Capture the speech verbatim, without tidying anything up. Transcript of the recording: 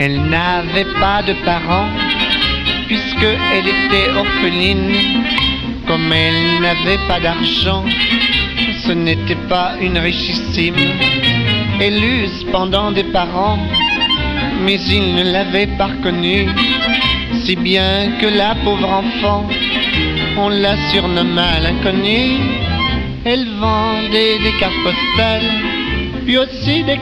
Elle n'avait pas de parents, puisqu'elle était orpheline. Comme elle n'avait pas d'argent, ce n'était pas une richissime. Elle eut cependant des parents, mais ils ne l'avaient pas reconnue, si bien que la pauvre enfant, on la surnomma l'inconnue. Elle vendait des cartes postales, puis aussi des